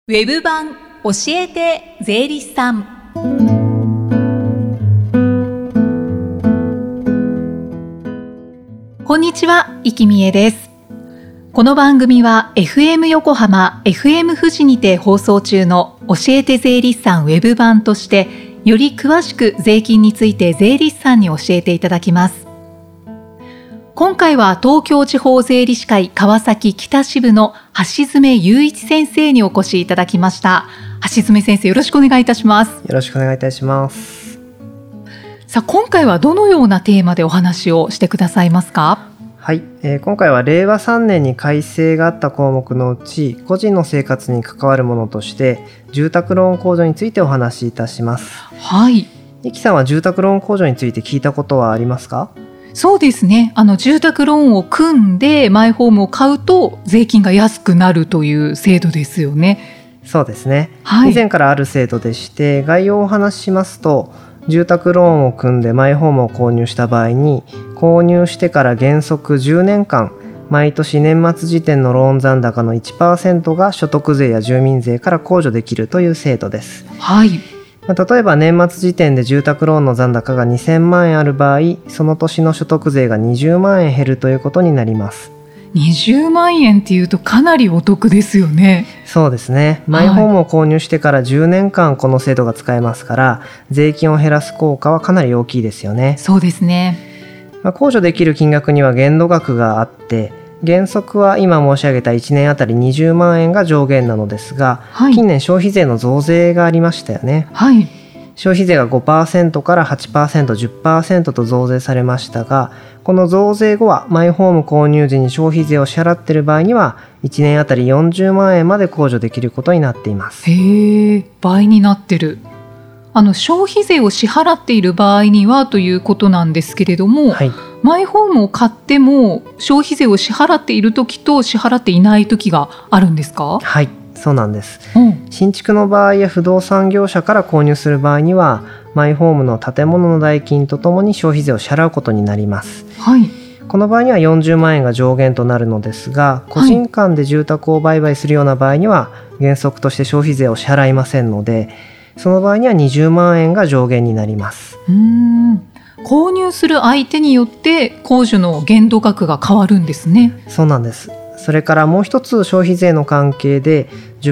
ウェブ版教えて税理士さん。こんにちは、生きみえです。この番組は FM 横浜、FM 富士にて放送中の教えて税理士さんウェブ版として、より詳しく税金について税理士さんに教えていただきます。今回は東京地方税理士会川崎北支部の橋爪雄一先生にお越しいただきました。橋爪先生、よろしくお願いいたします。 よろしくお願いいたします。 さあ、今回はどのようなテーマでお話をしてくださいますか？ はい、今回は令和3年に改正があった項目のうち、個人の生活に関わるものとして住宅ローン控除についてお話しいたします。 はい。 ゆきさんは住宅ローン控除について聞いたことはありますか？ そうですね、住宅ローンを組んでマイホームを買うと税金が安くなるという制度ですよね。 そうですね、 はい、 以前からある制度でして、概要をお話ししますと、住宅ローンを組んでマイホームを購入した場合に、購入してから原則10年間毎年年末時点のローン残高の 1% が所得税や住民税から控除できるという制度です。 はい。 例えば年末時点で住宅ローンの残高が2000万円ある場合、その年の所得税が20万円減るということになります。 20万円っていうとかなりお得ですよね。 そうですね、マイホームを購入してから10年間この制度が使えますから、税金を減らす効果はかなり大きいですよね。 そうですね。 控除できる金額には限度額があって、原則は今申し上げた1年あたり20万円が上限なのですが、 はい、 近年消費税の増税がありましたよね。 はい。 消費税が 5% から 8%、10% と増税されましたが、この増税後はマイホーム購入時に消費税を支払っている場合には1年あたり40万円まで控除できることになっています。 へえ、倍になってる。消費税を支払っている場合にはということなんですけれども、はい、マイホームを買っても消費税を支払っている時と支払っていない時があるんですか？ はい、そうなんです。新築の場合や不動産業者から購入する場合には、マイホームの建物の代金とともに消費税を支払うことになります。 はい。 この場合には40万円が上限となるのですが、個人間で住宅を売買するような場合には原則として消費税を支払いませんので、その場合には20万円が上限になります。 購入する相手によって控除の限度額が変わるんですね。 そうなんです。それからもう一つ、消費税の関係で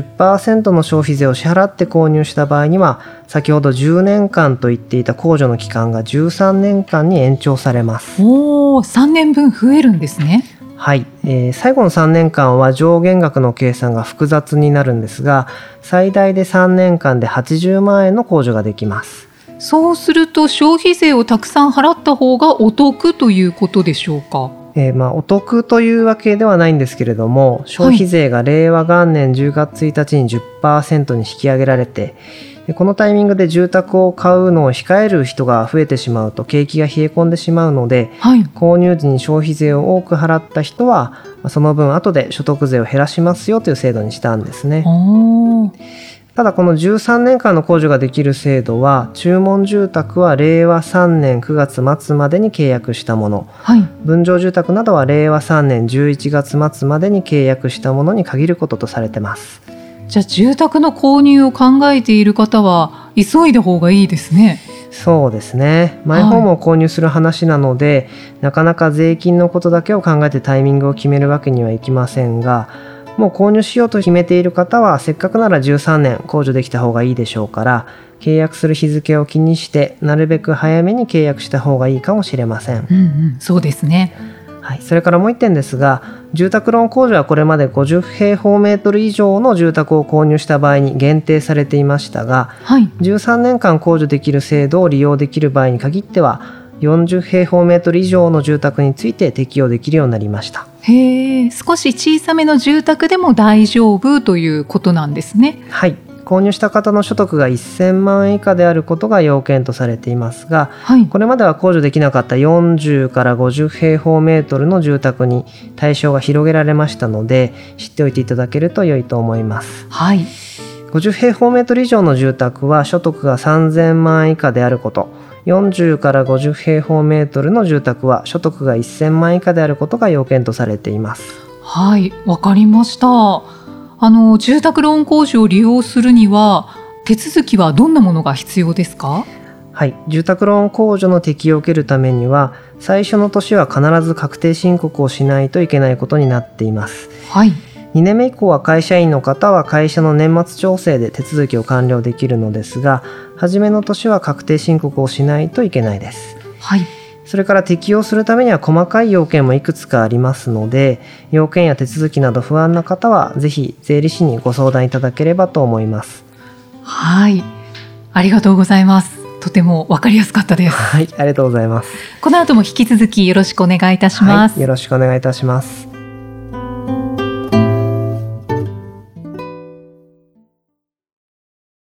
10% の消費税を支払って購入した場合には、先ほど10年間と言っていた控除の期間が13年間に延長されます。 3年分増えるんですね。 はい、最後の3年間は上限額の計算が複雑になるんですが、最大で3年間で80万円の控除ができます。 そうすると消費税をたくさん払った方がお得ということでしょうか？ お得というわけではないんですけれども、消費税が令和元年10月1日に 10% に引き上げられて、このタイミングで住宅を買うのを控える人が増えてしまうと景気が冷え込んでしまうので、購入時に消費税を多く払った人はその分後で所得税を減らしますよという制度にしたんですね。ただこの13年間の控除ができる制度は、注文住宅は令和3年9月末までに契約したもの、分譲住宅などは令和3年11月末までに契約したものに限ることとされています。 じゃあ住宅の購入を考えている方は急いだ方がいいですね。 そうですね、マイホームを購入する話なので、なかなか税金のことだけを考えてタイミングを決めるわけにはいきませんが、もう購入しようと決めている方はせっかくなら13年控除できた方がいいでしょうから、契約する日付を気にしてなるべく早めに契約した方がいいかもしれません。 そうですね。 それからもう一点ですが、住宅ローン控除はこれまで50平方メートル以上の住宅を購入した場合に限定されていましたが、13年間控除できる制度を利用できる場合に限っては40平方メートル以上の住宅について適用できるようになりました。 少し小さめの住宅でも大丈夫ということなんですね。 はい、購入した方の所得が1000万円以下であることが要件とされていますが、これまでは控除できなかった40から50平方メートルの住宅に対象が広げられましたので、知っておいていただけると良いと思います。50平方メートル以上の住宅は所得が3000万円以下であること、40から50平方メートルの住宅は所得が1000万円以下であることが要件とされています。 わかりました。 住宅ローン控除を利用するには手続きはどんなものが必要ですか？ はい、住宅ローン控除の適用を受けるためには最初の年は必ず確定申告をしないといけないことになっています。 はい。 2年目以降は会社員の方は会社の年末調整で手続きを完了できるのですが、初めの年は確定申告をしないといけないです。 はい。 それから適用するためには細かい要件もいくつかありますので、要件や手続きなど不安な方はぜひ税理士にご相談いただければと思います。 はい、ありがとうございます。とても分かりやすかったです。 はい、ありがとうございます。 この後も引き続きよろしくお願いいたします。 はい、よろしくお願いいたします。